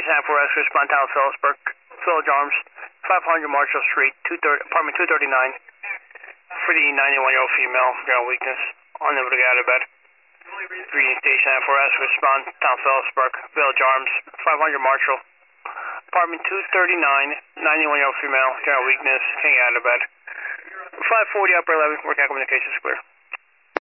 Station 9 for us, respond town Phillipsburg, Village Arms, 500 Marshall Street, apartment 239, for the 91-year-old female, general weakness, unable to get out of bed. Greeting Station 9 for us, respond town Phillipsburg, Village Arms, 500 Marshall, apartment 239, 91-year-old female, general weakness, can't get out of bed. 540 upper 11, work out communications clear.